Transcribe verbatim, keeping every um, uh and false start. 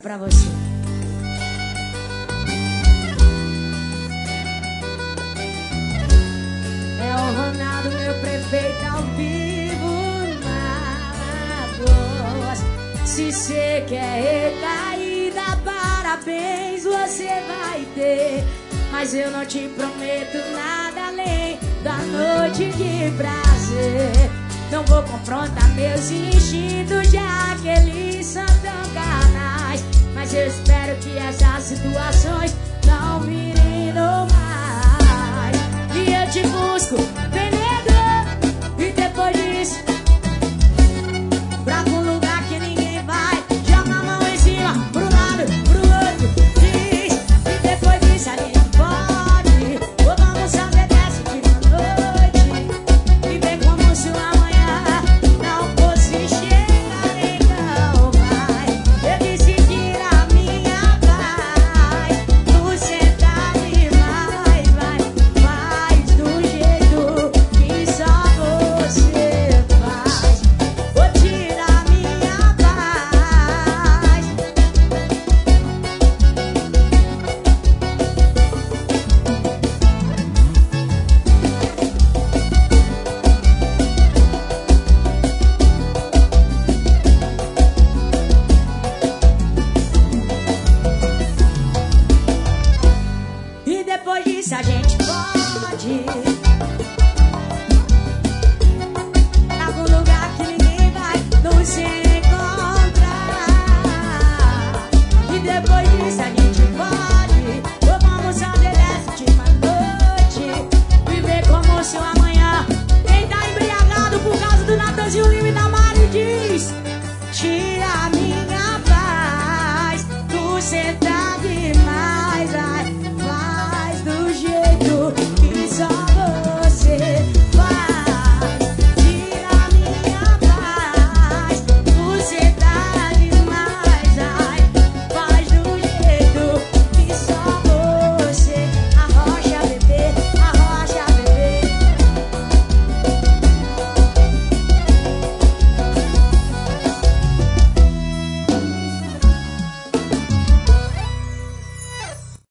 Pra você. É o Ronaldo, meu prefeito ao vivo na voz. Se cê quer recaída, parabéns você vai ter. Mas eu não te prometo nada além da noite de prazer. Não vou confrontar meus instintos, já que eles são tão carnais. Mas eu espero que essas situações